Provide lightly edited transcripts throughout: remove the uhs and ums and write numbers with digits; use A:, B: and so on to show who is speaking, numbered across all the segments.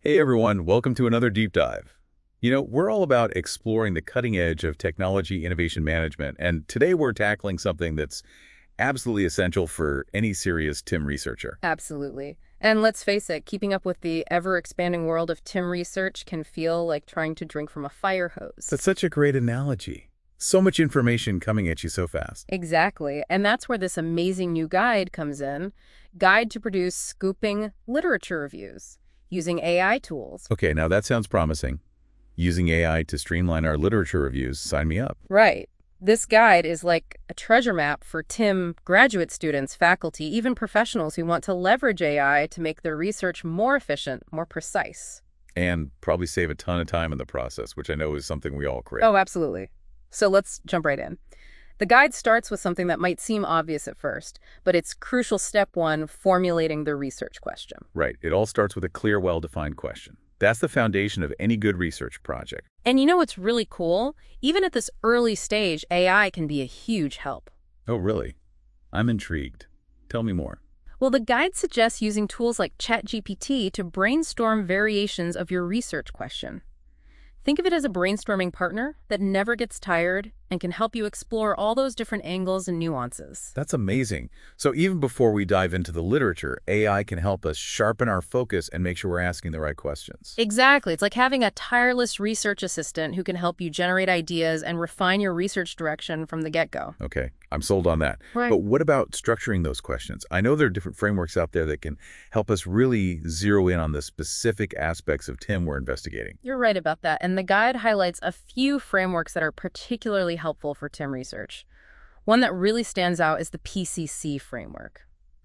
A: Hey everyone, welcome to another deep dive. We're all about exploring the cutting edge of technology innovation management, and today we're tackling something that's absolutely essential for any serious TIM researcher.
B: Absolutely. And let's face it, keeping up with the ever-expanding world of TIM research can feel like trying to drink from a fire hose.
A: That's such a great analogy. So much information coming at you so fast.
B: Exactly. And that's where this amazing new guide comes in. Guide to produce scooping literature reviews using AI tools.
A: Okay, now that sounds promising. Using AI to streamline our literature reviews, sign me up.
B: Right. This guide is like a treasure map for TIM graduate students, faculty, even professionals who want to leverage AI to make their research more efficient, more precise.
A: And probably save a ton of time in the process, which I know is something we all crave.
B: Oh, absolutely. So let's jump right in. The guide starts with something that might seem obvious at first, but it's crucial step one, formulating the research question.
A: Right, it all starts with a clear, well-defined question. That's the foundation of any good research project.
B: And you know what's really cool? Even at this early stage, AI can be a huge help.
A: Oh, really? I'm intrigued. Tell me more.
B: Well, the guide suggests using tools like ChatGPT to brainstorm variations of your research question. Think of it as a brainstorming partner that never gets tired and can help you explore all those different angles and nuances.
A: That's amazing. So even before we dive into the literature, AI can help us sharpen our focus and make sure we're asking the right questions.
B: Exactly. It's like having a tireless research assistant who can help you generate ideas and refine your research direction from the get-go.
A: Okay, I'm sold on that.
B: Right.
A: But what about structuring those questions? I know there are different frameworks out there that can help us really zero in on the specific aspects of TIM we're investigating.
B: You're right about that. And the guide highlights a few frameworks that are particularly helpful for TIM research. One that really stands out is the PCC framework.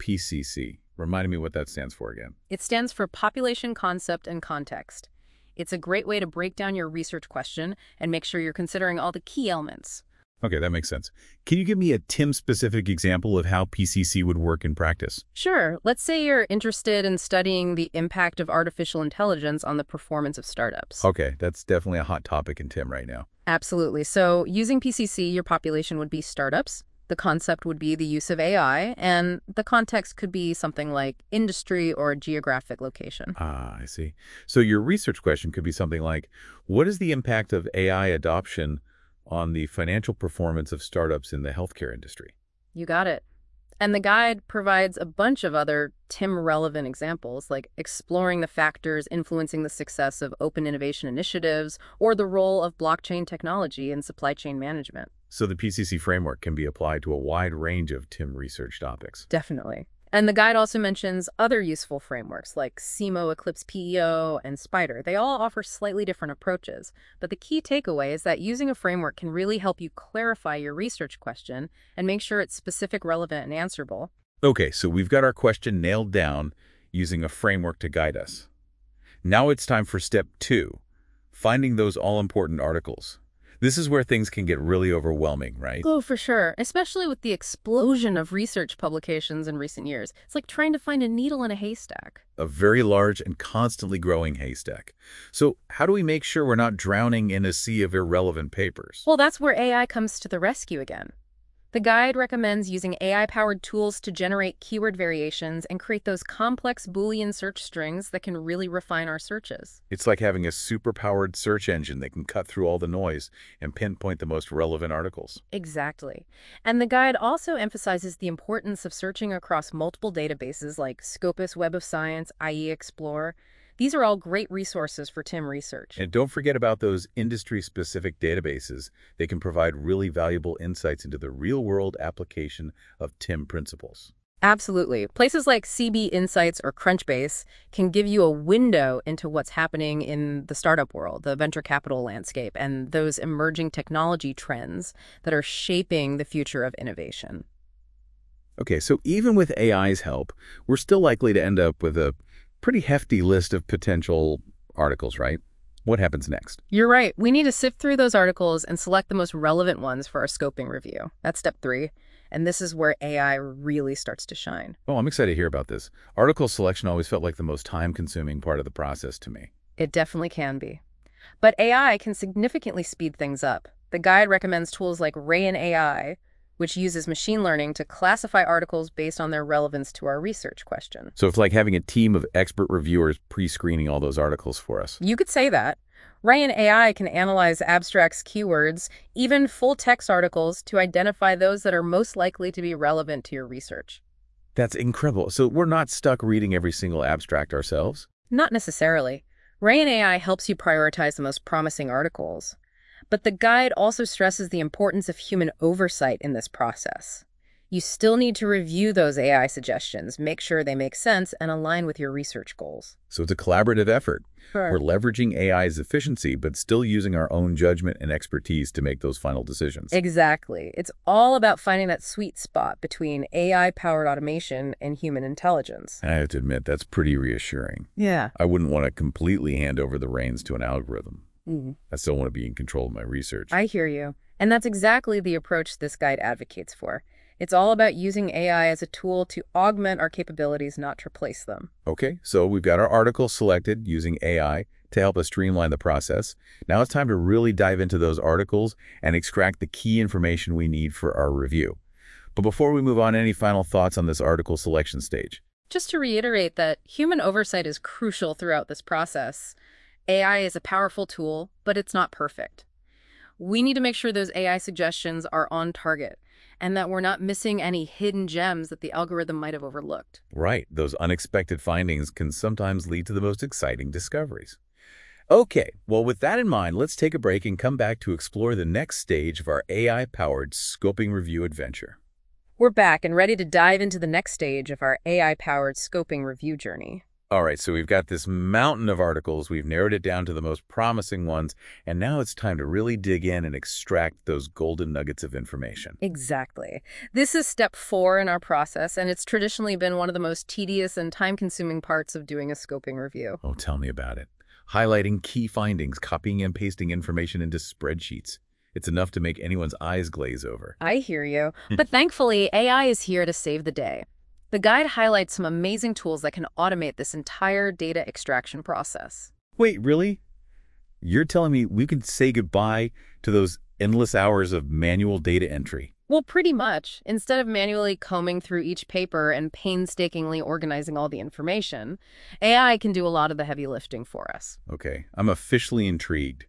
A: PCC. Reminding me what that stands for again.
B: It stands for Population Concept and Context. It's a great way to break down your research question and make sure you're considering all the key elements.
A: Okay, that makes sense. Can you give me a TIM-specific example of how PCC would work in practice?
B: Sure, let's say you're interested in studying the impact of artificial intelligence on the performance of startups.
A: Okay, that's definitely a hot topic in TIM right now.
B: Absolutely. So using PCC, your population would be startups. The concept would be the use of AI, and the context could be something like industry or geographic location.
A: Ah, I see. So your research question could be something like, what is the impact of AI adoption on the financial performance of startups in the healthcare industry?
B: You got it. And the guide provides a bunch of other TIM-relevant examples, like exploring the factors influencing the success of open innovation initiatives or the role of blockchain technology in supply chain management.
A: So the PCC framework can be applied to a wide range of TIM research topics.
B: Definitely. And the guide also mentions other useful frameworks like CIMO, Eclipse PEO, and SPIDER. They all offer slightly different approaches, but the key takeaway is that using a framework can really help you clarify your research question and make sure it's specific, relevant, and answerable.
A: Okay, so we've got our question nailed down using a framework to guide us. Now it's time for step 2, finding those all-important articles. This is where things can get really overwhelming, right?
B: Oh, for sure, especially with the explosion of research publications in recent years. It's like trying to find a needle in a haystack.
A: A very large and constantly growing haystack. So how do we make sure we're not drowning in a sea of irrelevant papers?
B: Well, that's where AI comes to the rescue again. The guide recommends using AI-powered tools to generate keyword variations and create those complex Boolean search strings that can really refine our searches.
A: It's like having a super-powered search engine that can cut through all the noise and pinpoint the most relevant articles.
B: Exactly. And the guide also emphasizes the importance of searching across multiple databases like Scopus Web of Science, IE Explorer. These are all great resources for TIM research.
A: And don't forget about those industry-specific databases. They can provide really valuable insights into the real-world application of TIM principles.
B: Absolutely. Places like CB Insights or Crunchbase can give you a window into what's happening in the startup world, the venture capital landscape, and those emerging technology trends that are shaping the future of innovation.
A: Okay, so even with AI's help, we're still likely to end up with a pretty hefty list of potential articles, right? What happens next?
B: You're right. We need to sift through those articles and select the most relevant ones for our scoping review. That's step 3. And this is where AI really starts to shine.
A: Oh, I'm excited to hear about this. Article selection always felt like the most time-consuming part of the process to me.
B: It definitely can be. But AI can significantly speed things up. The guide recommends tools like Rayon AI which uses machine learning to classify articles based on their relevance to our research question.
A: So it's like having a team of expert reviewers pre-screening all those articles for us.
B: You could say that. Ryan AI can analyze abstracts, keywords, even full-text articles to identify those that are most likely to be relevant to your research.
A: That's incredible. So we're not stuck reading every single abstract ourselves?
B: Not necessarily. Ryan AI helps you prioritize the most promising articles. But the guide also stresses the importance of human oversight in this process. You still need to review those AI suggestions, make sure they make sense, and align with your research goals.
A: So it's a collaborative effort.
B: Sure.
A: We're leveraging AI's efficiency, but still using our own judgment and expertise to make those final decisions.
B: Exactly. It's all about finding that sweet spot between AI-powered automation and human intelligence.
A: I have to admit, that's pretty reassuring.
B: Yeah.
A: I wouldn't want to completely hand over the reins to an algorithm.
B: Mm-hmm.
A: I still want to be in control of my research.
B: I hear you. And that's exactly the approach this guide advocates for. It's all about using AI as a tool to augment our capabilities, not to replace them.
A: Okay, so we've got our article selected using AI to help us streamline the process. Now it's time to really dive into those articles and extract the key information we need for our review. But before we move on, any final thoughts on this article selection stage?
B: Just to reiterate that human oversight is crucial throughout this process. AI is a powerful tool, but it's not perfect. We need to make sure those AI suggestions are on target and that we're not missing any hidden gems that the algorithm might have overlooked.
A: Right, those unexpected findings can sometimes lead to the most exciting discoveries. Okay, well, with that in mind, let's take a break and come back to explore the next stage of our AI-powered scoping review adventure.
B: We're back and ready to dive into the next stage of our AI-powered scoping review journey.
A: All right, so we've got this mountain of articles. We've narrowed it down to the most promising ones, and now it's time to really dig in and extract those golden nuggets of information.
B: Exactly. This is step 4 in our process, and it's traditionally been one of the most tedious and time-consuming parts of doing a scoping review.
A: Oh, tell me about it. Highlighting key findings, copying and pasting information into spreadsheets. It's enough to make anyone's eyes glaze over.
B: I hear you. But thankfully, AI is here to save the day. The guide highlights some amazing tools that can automate this entire data extraction process.
A: Wait, really? You're telling me we can say goodbye to those endless hours of manual data entry?
B: Well, pretty much. Instead of manually combing through each paper and painstakingly organizing all the information, AI can do a lot of the heavy lifting for us.
A: Okay, I'm officially intrigued.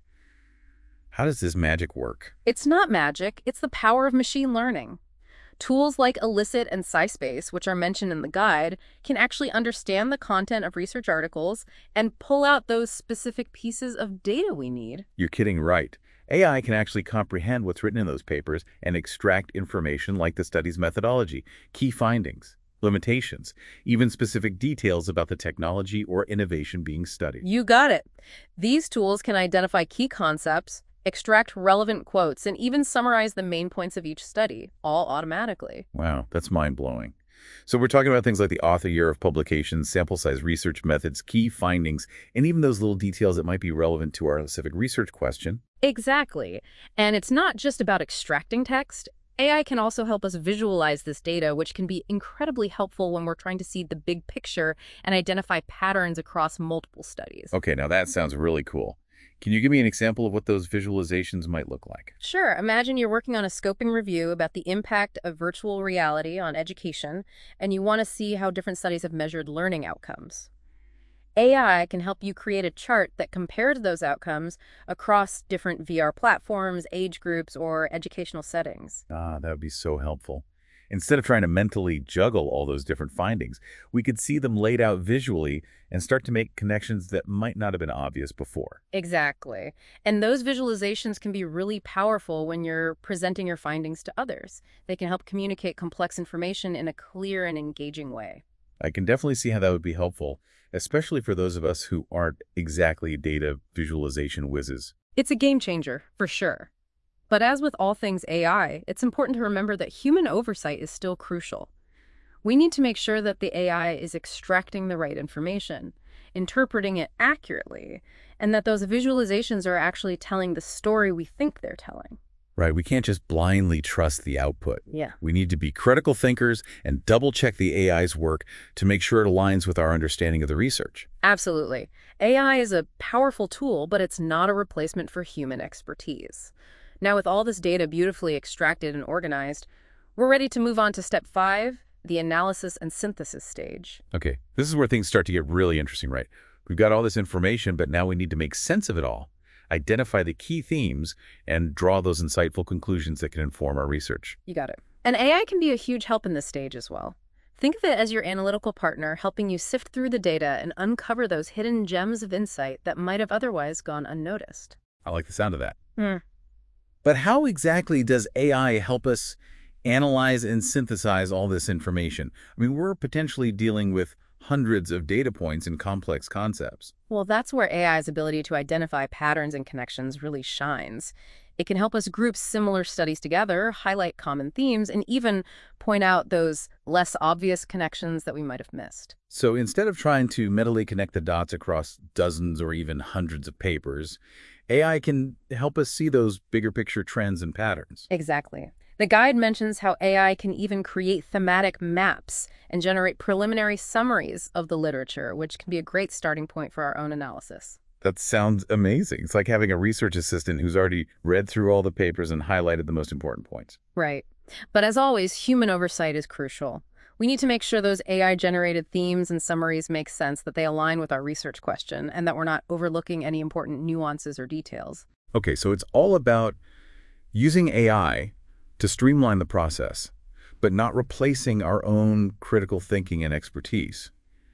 A: How does this magic work?
B: It's not magic, it's the power of machine learning. Tools like Elicit and SciSpace, which are mentioned in the guide, can actually understand the content of research articles and pull out those specific pieces of data we need.
A: You're kidding, right? AI can actually comprehend what's written in those papers and extract information like the study's methodology, key findings, limitations, even specific details about the technology or innovation being studied.
B: You got it. These tools can identify key concepts, extract relevant quotes, and even summarize the main points of each study, all automatically.
A: Wow, that's mind-blowing. So we're talking about things like the author year of publications, sample size research methods, key findings, and even those little details that might be relevant to our specific research question.
B: Exactly. And it's not just about extracting text. AI can also help us visualize this data, which can be incredibly helpful when we're trying to see the big picture and identify patterns across multiple studies.
A: Okay, now that sounds really cool. Can you give me an example of what those visualizations might look like?
B: Sure. Imagine you're working on a scoping review about the impact of virtual reality on education, and you want to see how different studies have measured learning outcomes. AI can help you create a chart that compares those outcomes across different VR platforms, age groups, or educational settings.
A: Ah, that would be so helpful. Instead of trying to mentally juggle all those different findings, we could see them laid out visually and start to make connections that might not have been obvious before.
B: Exactly. And those visualizations can be really powerful when you're presenting your findings to others. They can help communicate complex information in a clear and engaging way.
A: I can definitely see how that would be helpful, especially for those of us who aren't exactly data visualization whizzes.
B: It's a game changer, for sure. But as with all things AI, it's important to remember that human oversight is still crucial. We need to make sure that the AI is extracting the right information, interpreting it accurately, and that those visualizations are actually telling the story we think they're telling.
A: Right, we can't just blindly trust the output.
B: Yeah.
A: We need to be critical thinkers and double-check the AI's work to make sure it aligns with our understanding of the research.
B: Absolutely. AI is a powerful tool, but it's not a replacement for human expertise. Now, with all this data beautifully extracted and organized, We're ready to move on to step 5, the analysis and synthesis stage.
A: Okay, this is where things start to get really interesting, right? We've got all this information, but now we need to make sense of it all, identify the key themes, and draw those insightful conclusions that can inform our research.
B: You got it. And AI can be a huge help in this stage as well. Think of it as your analytical partner helping you sift through the data and uncover those hidden gems of insight that might have otherwise gone unnoticed.
A: I like the sound of that.
B: Hmm.
A: But how exactly does AI help us analyze and synthesize all this information? I mean, we're potentially dealing with hundreds of data points and complex concepts.
B: Well, that's where AI's ability to identify patterns and connections really shines. It can help us group similar studies together, highlight common themes, and even point out those less obvious connections that we might have missed.
A: So instead of trying to mentally connect the dots across dozens or even hundreds of papers, AI can help us see those bigger picture trends and patterns.
B: Exactly. The guide mentions how AI can even create thematic maps and generate preliminary summaries of the literature, which can be a great starting point for our own analysis.
A: That sounds amazing. It's like having a research assistant who's already read through all the papers and highlighted the most important points.
B: Right. But as always, human oversight is crucial. We need to make sure those AI-generated themes and summaries make sense, that they align with our research question, and that we're not overlooking any important nuances or details.
A: Okay, so it's all about using AI to streamline the process, but not replacing our own critical thinking and expertise.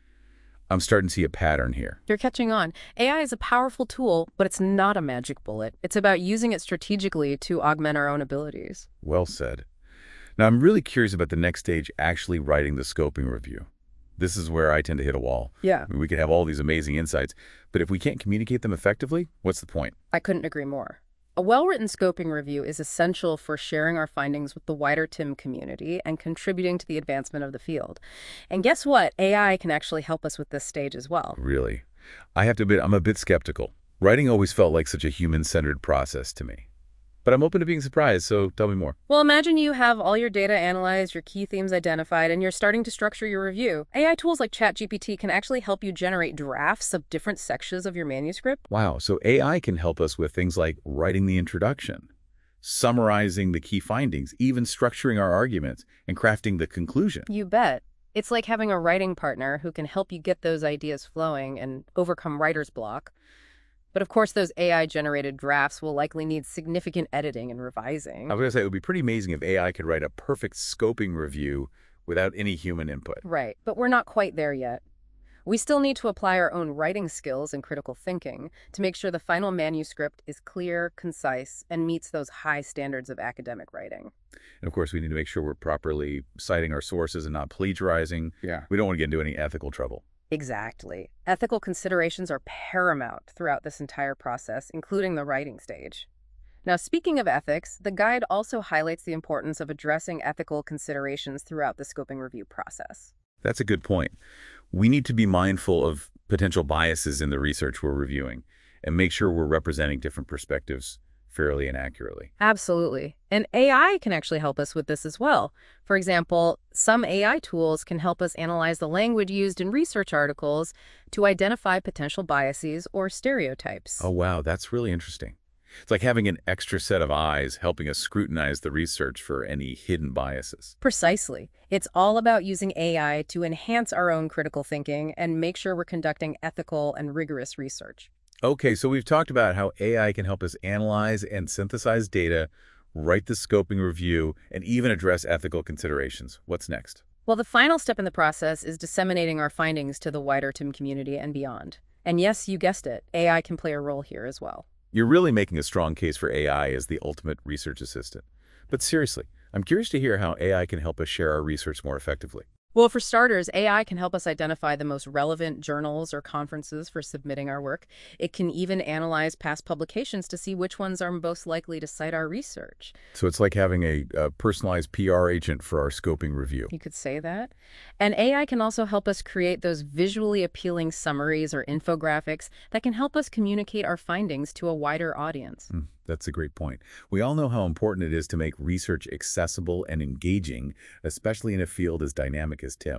A: I'm starting to see a pattern here.
B: You're catching on. AI is a powerful tool, but it's not a magic bullet. It's about using it strategically to augment our own abilities.
A: Well said. Now, I'm really curious about the next stage, actually writing the scoping review. This is where I tend to hit a wall.
B: Yeah.
A: I mean, we could have all these amazing insights, but if we can't communicate them effectively, what's the point?
B: I couldn't agree more. A well-written scoping review is essential for sharing our findings with the wider TIM community and contributing to the advancement of the field. And guess what? AI can actually help us with this stage as well.
A: Really? I have to admit, I'm a bit skeptical. Writing always felt like such a human-centered process to me. But I'm open to being surprised, so tell me more.
B: Well, imagine you have all your data analyzed, your key themes identified, and you're starting to structure your review. AI tools like ChatGPT can actually help you generate drafts of different sections of your manuscript.
A: Wow, so AI can help us with things like writing the introduction, summarizing the key findings, even structuring our arguments, and crafting the conclusion.
B: You bet. It's like having a writing partner who can help you get those ideas flowing and overcome writer's block. But of course, those AI-generated drafts will likely need significant editing and revising.
A: I was going to say, it would be pretty amazing if AI could write a perfect scoping review without any human input.
B: Right, but we're not quite there yet. We still need to apply our own writing skills and critical thinking to make sure the final manuscript is clear, concise, and meets those high standards of academic writing.
A: And of course, we need to make sure we're properly citing our sources and not plagiarizing.
C: Yeah.
A: We don't want to get into any ethical trouble.
B: Exactly. Ethical considerations are paramount throughout this entire process, including the writing stage. Now, speaking of ethics, the guide also highlights the importance of addressing ethical considerations throughout the scoping review process.
A: That's a good point. We need to be mindful of potential biases in the research we're reviewing and make sure we're representing different perspectives fairly and accurately.
B: Absolutely. And AI can actually help us with this as well. For example, some AI tools can help us analyze the language used in research articles to identify potential biases or stereotypes.
A: Oh, wow, that's really interesting. It's like having an extra set of eyes helping us scrutinize the research for any hidden biases.
B: Precisely. It's all about using AI to enhance our own critical thinking and make sure we're conducting ethical and rigorous research.
A: Okay, so we've talked about how AI can help us analyze and synthesize data, write the scoping review, and even address ethical considerations. What's next?
B: Well, the final step in the process is disseminating our findings to the wider TIM community and beyond. And yes, you guessed it, AI can play a role here as well.
A: You're really making a strong case for AI as the ultimate research assistant. But seriously, I'm curious to hear how AI can help us share our research more effectively.
B: Well, for starters, AI can help us identify the most relevant journals or conferences for submitting our work. It can even analyze past publications to see which ones are most likely to cite our research.
A: So it's like having a personalized PR agent for our scoping review.
B: You could say that. And AI can also help us create those visually appealing summaries or infographics that can help us communicate our findings to a wider audience.
A: That's a great point. We all know how important it is to make research accessible and engaging, especially in a field as dynamic as TIM.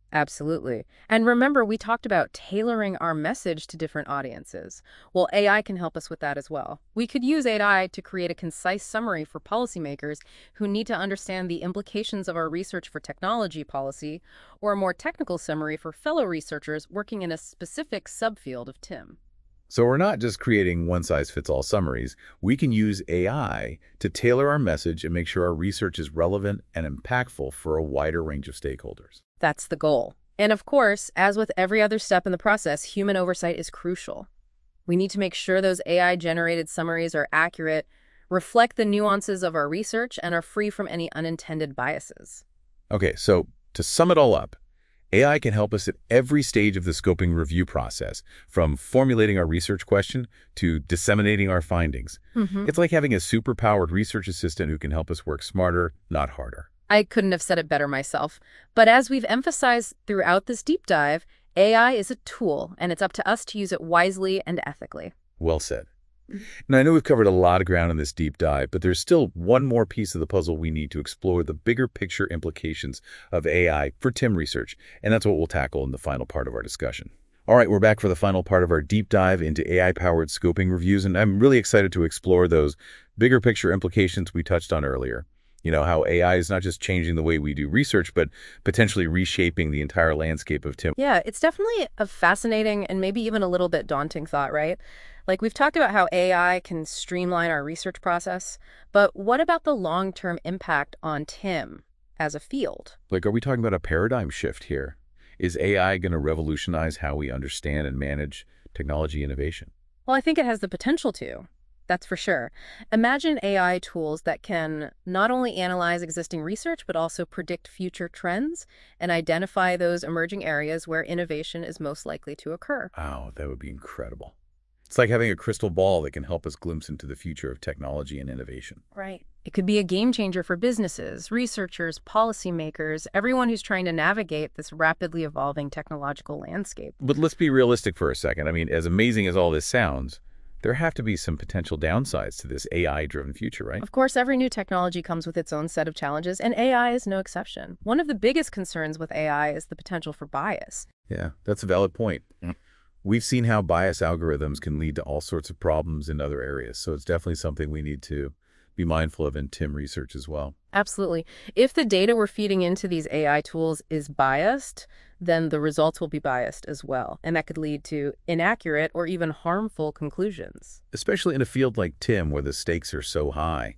B: Absolutely. And remember, we talked about tailoring our message to different audiences. Well, AI can help us with that as well. We could use AI to create a concise summary for policymakers who need to understand the implications of our research for technology policy, or a more technical summary for fellow researchers working in a specific subfield of TIM.
A: So we're not just creating one-size-fits-all summaries. We can use AI to tailor our message and make sure our research is relevant and impactful for a wider range of stakeholders.
B: That's the goal. And of course, as with every other step in the process, human oversight is crucial. We need to make sure those AI-generated summaries are accurate, reflect the nuances of our research, and are free from any unintended biases.
A: Okay, so to sum it all up, AI can help us at every stage of the scoping review process, from formulating our research question to disseminating our findings. It's like having a super-powered research assistant who can help us work smarter, not harder.
B: I couldn't have said it better myself. But as we've emphasized throughout this deep dive, AI is a tool, and it's up to us to use it wisely and ethically.
A: Well said. Now, I know we've covered a lot of ground in this deep dive, but there's still one more piece of the puzzle we need to explore: the bigger picture implications of AI for TIM research, and that's what we'll tackle in the final part of our discussion. All right, we're back for the final part of our deep dive into AI-powered scoping reviews, and I'm really excited to explore those bigger picture implications we touched on earlier. You know, how AI is not just changing the way we do research, but potentially reshaping the entire landscape of TIM.
B: Yeah, it's definitely a fascinating and maybe even a little bit daunting thought, right? Like, we've talked about how AI can streamline our research process, but what about the long-term impact on TIM as a field?
A: Like, are we talking about a paradigm shift here? Is AI going to revolutionize how we understand and manage technology innovation?
B: Well, I think it has the potential to. That's for sure. Imagine AI tools that can not only analyze existing research, but also predict future trends and identify those emerging areas where innovation is most likely to occur.
A: Wow, that would be incredible. It's like having a crystal ball that can help us glimpse into the future of technology and innovation.
B: Right. It could be a game changer for businesses, researchers, policymakers, everyone who's trying to navigate this rapidly evolving technological landscape.
A: But let's be realistic for a second. I mean, as amazing as all this sounds, there have to be some potential downsides to this AI-driven future, right?
B: Of course, every new technology comes with its own set of challenges, and AI is no exception. One of the biggest concerns with AI is the potential for bias.
A: Yeah, that's a valid point. We've seen how bias algorithms can lead to all sorts of problems in other areas, so it's definitely something we need to be mindful of in TIM research as well.
B: Absolutely. If the data we're feeding into these AI tools is biased, then the results will be biased as well, and that could lead to inaccurate or even harmful conclusions.
A: Especially in a field like TIM where the stakes are so high.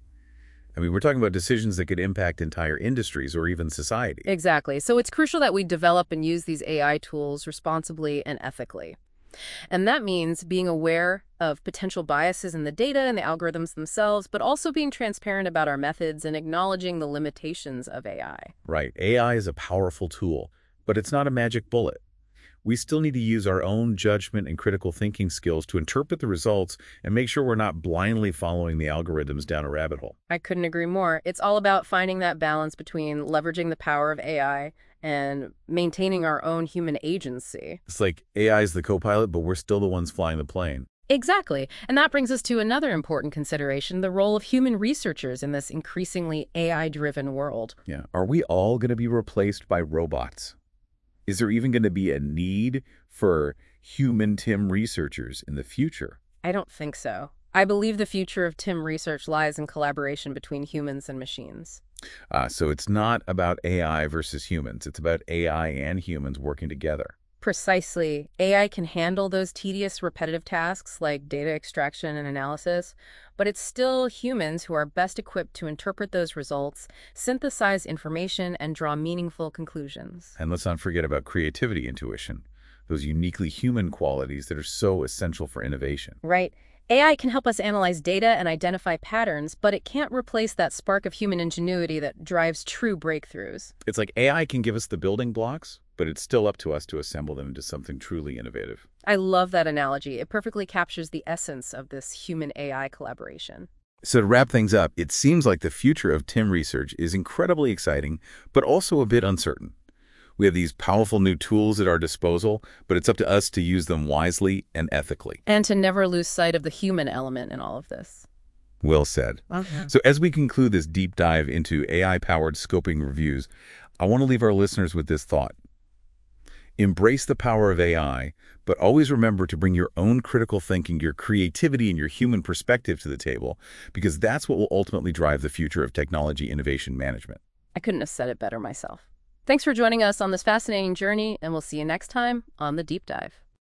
A: I mean, we're talking about decisions that could impact entire industries or even society.
B: Exactly. So it's crucial that we develop and use these AI tools responsibly and ethically. And that means being aware of potential biases in the data and the algorithms themselves, but also being transparent about our methods and acknowledging the limitations of AI.
A: Right. AI is a powerful tool, but it's not a magic bullet. We still need to use our own judgment and critical thinking skills to interpret the results and make sure we're not blindly following the algorithms down a rabbit hole.
B: I couldn't agree more. It's all about finding that balance between leveraging the power of AI and maintaining our own human agency.
A: It's like AI is the co-pilot, but we're still the ones flying the plane.
B: Exactly. And that brings us to another important consideration: the role of human researchers in this increasingly AI-driven world.
A: Yeah. Are we all going to be replaced by robots? Is there even going to be a need for human TIM researchers in the future?
B: I don't think so. I believe the future of TIM research lies in collaboration between humans and machines.
A: So it's not about AI versus humans. It's about AI and humans working together.
B: Precisely. AI can handle those tedious, repetitive tasks like data extraction and analysis, but it's still humans who are best equipped to interpret those results, synthesize information, and draw meaningful conclusions.
A: And let's not forget about creativity intuition, those uniquely human qualities that are so essential for innovation.
B: Right. AI can help us analyze data and identify patterns, but it can't replace that spark of human ingenuity that drives true breakthroughs.
A: It's like AI can give us the building blocks, but it's still up to us to assemble them into something truly innovative.
B: I love that analogy. It perfectly captures the essence of this human-AI collaboration.
A: So to wrap things up, it seems like the future of TIM research is incredibly exciting, but also a bit uncertain. We have these powerful new tools at our disposal, but it's up to us to use them wisely and ethically.
B: And to never lose sight of the human element in all of this.
A: Well said.
B: Okay.
A: So as we conclude this deep dive into AI-powered scoping reviews, I want to leave our listeners with this thought. Embrace the power of AI, but always remember to bring your own critical thinking, your creativity, and your human perspective to the table, because that's what will ultimately drive the future of technology innovation management.
B: I couldn't have said it better myself. Thanks for joining us on this fascinating journey, and we'll see you next time on The Deep Dive.